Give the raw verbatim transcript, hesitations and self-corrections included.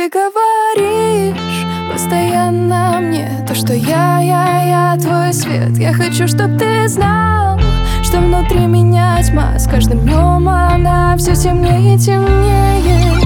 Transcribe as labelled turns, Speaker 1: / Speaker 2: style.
Speaker 1: Ты говоришь постоянно мне то, что я, я, я твой свет. Я хочу, чтоб ты знал, что внутри меня тьма. С каждым днем она все темнее и темнее.